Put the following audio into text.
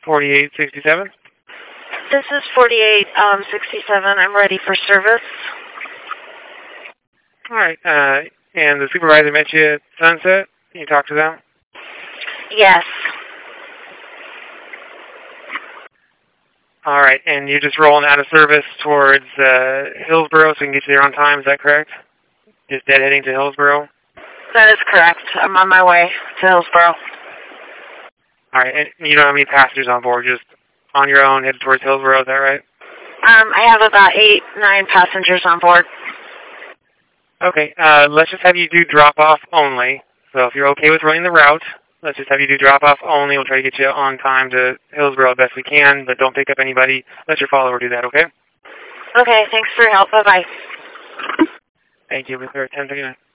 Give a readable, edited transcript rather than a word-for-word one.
4867. This is 4867. I'm ready for service. All right. And the supervisor met you at Sunset? Can you talk to them? Yes. All right. And you're just rolling out of service towards Hillsboro so we can get you there on time. Is that correct? Just deadheading to Hillsboro? That is correct. I'm on my way to Hillsboro. All right. And you don't have any passengers on board, just on your own headed towards Hillsboro. Is that right? I have about 8-9 passengers on board. Okay. Let's just have you do drop-off only. So if you're okay with running the route, let's just have you do drop-off only. We'll try to get you on time to Hillsboro as best we can, but don't pick up anybody. Let your follower do that, okay? Okay, thanks for your help. Bye-bye. Thank you. With her 10:39.